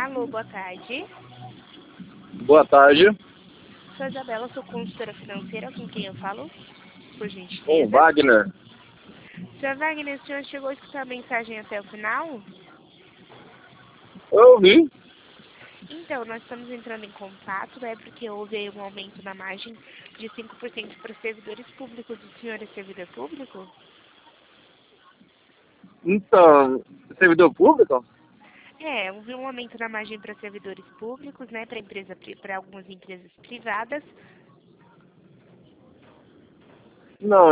Alô, boa tarde. Boa tarde. Sou a Isabela, sou consultora financeira, com quem eu falo, por O gentileza. Wagner. Senhor Wagner, o senhor chegou a escutar a mensagem até o final? Eu ouvi. Então, nós estamos entrando em contato, né, porque houve aí um aumento na margem de 5% para os servidores públicos. O senhor é servidor público? Então, servidor público? É, houve um aumento na margem para servidores públicos, né, para algumas empresas privadas. Não,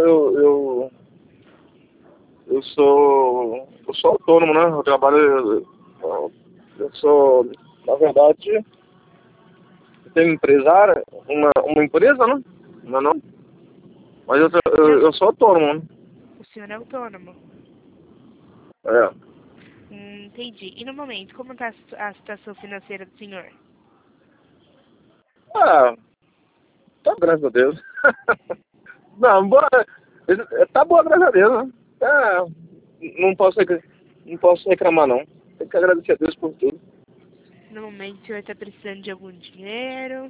eu sou autônomo, né? Eu trabalho, eu sou, na verdade, eu tenho empresária, uma empresa, né? Não, é não? Mas eu sou autônomo, né? O senhor é autônomo? É. Entendi. E no momento, como está a situação financeira do senhor? Ah, tá, graças a Deus. Não, boa, tá boa, graças a Deus, né? Não posso reclamar, não. Tem que agradecer a Deus por tudo. No momento, o senhor está precisando de algum dinheiro?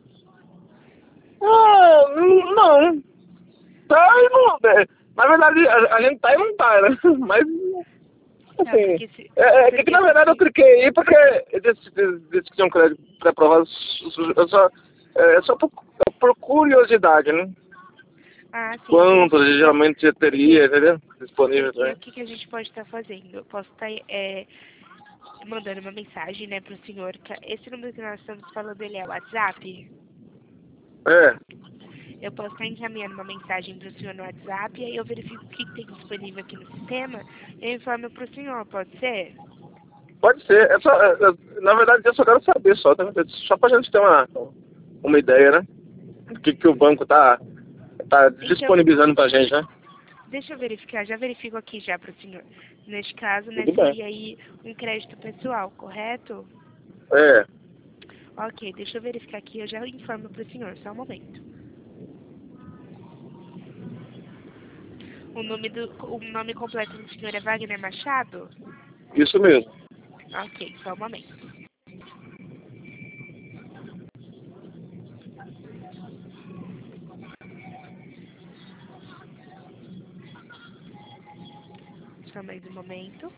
Ah, não. Tá e não. Na verdade, a gente tá e não tá, né? Mas, Tá, assim, porque se... que na verdade eu cliquei aí porque disse que tinha um crédito pré-aprovado. É só por curiosidade, né? Ah, sim, Quanto entendi. Então, geralmente eu teria, entendeu? Disponível porque também. o que a gente pode estar fazendo? Eu posso estar mandando uma mensagem, né, para o senhor. Esse número que nós estamos falando, ele é o WhatsApp? É, Eu posso estar encaminhando uma mensagem para o senhor no WhatsApp, e aí eu verifico o que tem disponível aqui no sistema e eu informo para o senhor, pode ser? pode ser. Na verdade, eu só quero saber só pra gente ter uma ideia, né? Do que o banco tá Então, disponibilizando pra gente, né? deixa eu verificar, já verifico aqui já para o senhor. Neste caso, né, Tudo bem. seria aí um crédito pessoal, correto? É, Ok, deixa eu verificar aqui, eu já informo para o senhor, só um momento. O nome completo do senhor é Wagner Machado? isso mesmo. Ok, só um momento. Só mais um momento.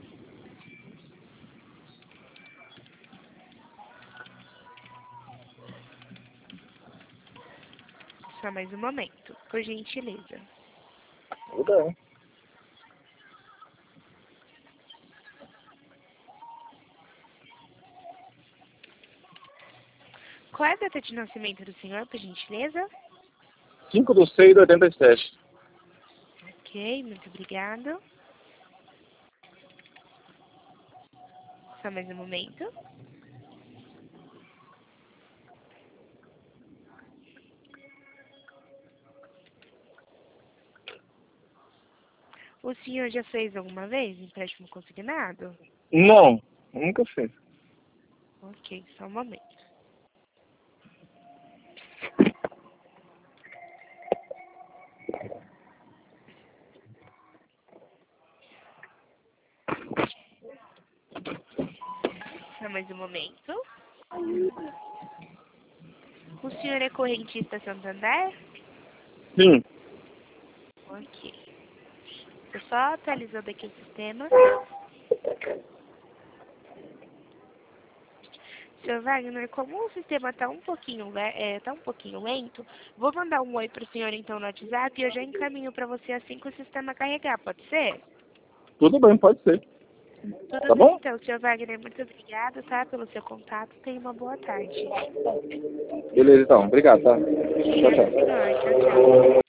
Só mais um momento, por gentileza. Tudo bem. Qual é a data de nascimento do senhor, por gentileza? 5/6/87. Ok, muito obrigado. Só mais um momento. O senhor já fez alguma vez empréstimo consignado? Não, nunca fiz. Ok, só um momento. Só mais um momento. O senhor é correntista Santander? Sim. Ok. Estou só atualizando aqui o sistema. Senhor Wagner, como o sistema está tá um pouquinho lento, vou mandar um oi para o senhor então no WhatsApp e eu já encaminho para você assim que o sistema carregar, pode ser? Tudo bem, pode ser. Tudo Tá bem bom? então, senhor Wagner, muito obrigada, tá, pelo seu contato, tenha uma boa tarde. Beleza, então. Obrigado, tá? Tchau, Obrigada, tchau. senhor, tchau, tchau.